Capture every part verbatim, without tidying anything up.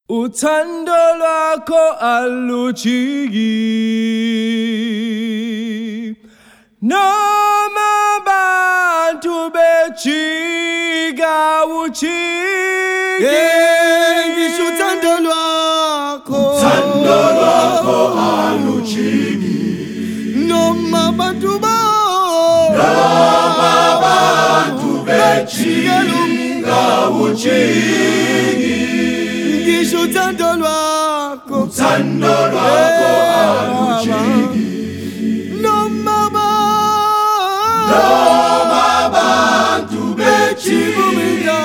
Uthando lwakho alujiki noma abantu bejika ujiki ngisho uthando lwakho uthando lwakho alujiki noma abantu bo noma abantu bejika ujiki ngisho uthando lwakho uthando lwakho alujiki noma abantu bejika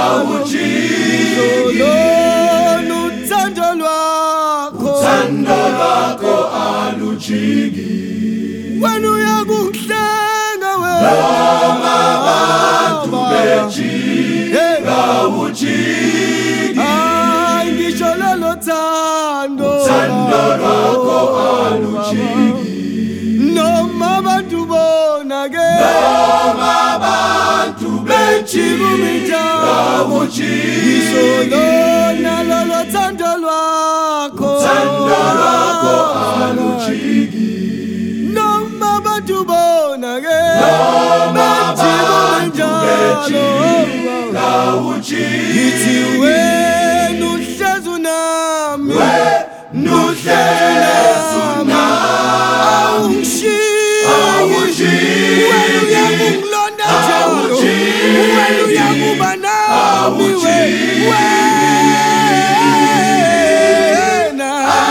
ujiki uthando lwakho uthando lwakho alujiki wena uyakungihlenga wena noma abantu bejika ujiki ngisho lelo thando uthando lwakho alujiki noma abantu bona ke noma abantu bejika ujiki lona lolo thando lwakho uthando lwakho alujiki noma abantu bona ke noma abantu bejika ujiki yithi wena uhlezi unami wena uhlezi unami awungishiki wena uyangilonda njalo wena uyakuba nami wena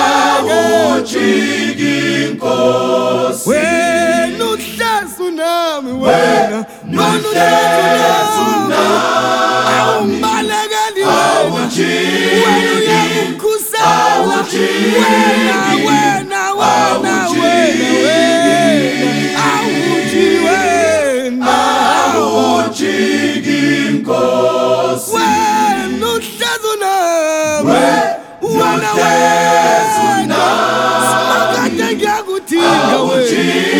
awujiki Nkosi wena uhlezi unami wena uhlezi unami awumbalekeli wena awujiki wena uyakukhusela awujiki wena wena wena wena awuji wena awujiki Nkosi wena uhlezi unami wena uhlezi unami akade ngiyakudinga awujiki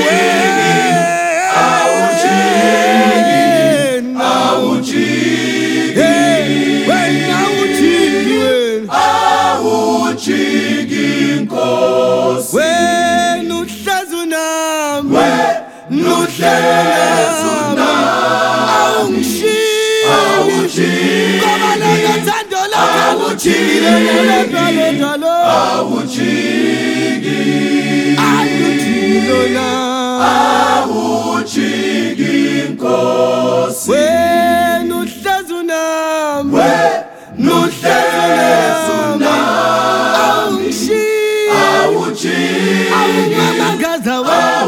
wena awujiki wena awujiki wena awujiki Nkosi wena uhlezi unami wena uhlezi unami awungishiki awujiki ngoba lelo thando lakho awujiki awujiki alujilona awujiki Nkosi wena uhlezi unami wena uhlezi unami awungishiki awujiki awungamagaza wena